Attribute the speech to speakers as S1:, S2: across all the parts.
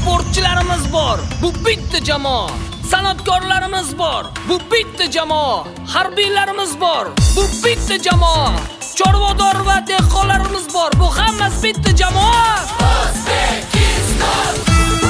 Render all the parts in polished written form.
S1: sportchilarimiz bor, bu bitta jamoa. San'atkorlarimiz bor, bu bitta jamoa. Harbiylarimiz bor, bu bitta jamoa. Chorvador va dehqonlarimiz bor, bu hammasi bitta jamoa. O'zbekiston.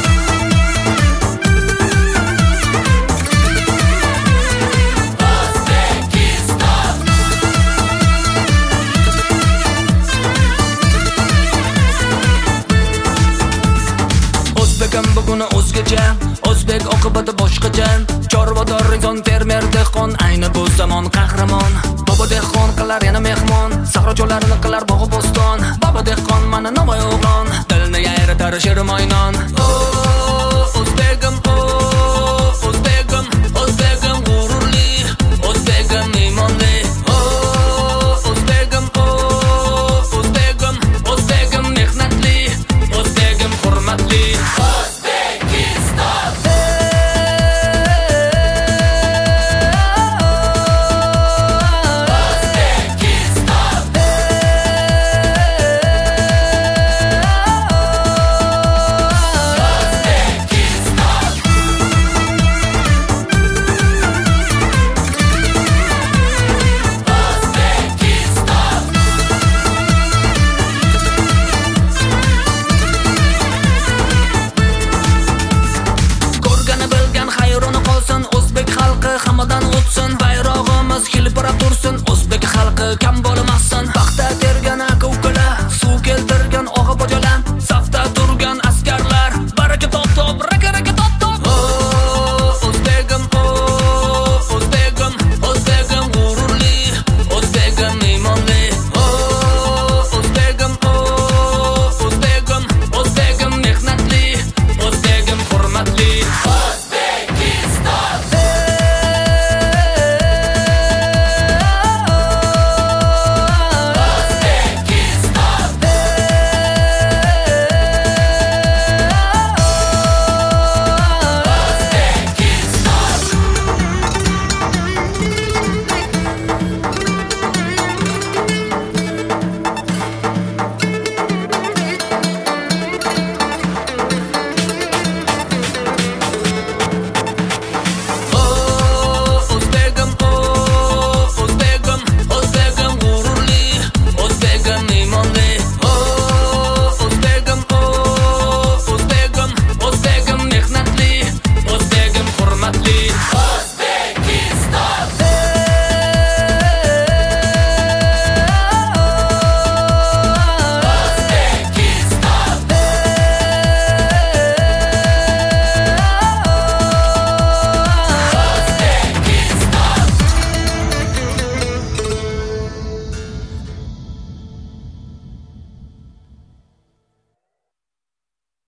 S1: O'zbekam buguni o'zgacha, o'zbek oqibati boshqacha. Chorvador inson, fermer, dehqon, ayni bu zamon qahramon. Baba dehqon qilar yana mehmon, sahro cho'llarini qilar bog'i bo'ston. Baba dehqon mana Navoiy o'g'lon, dilni yayratar she'r mo'ynon.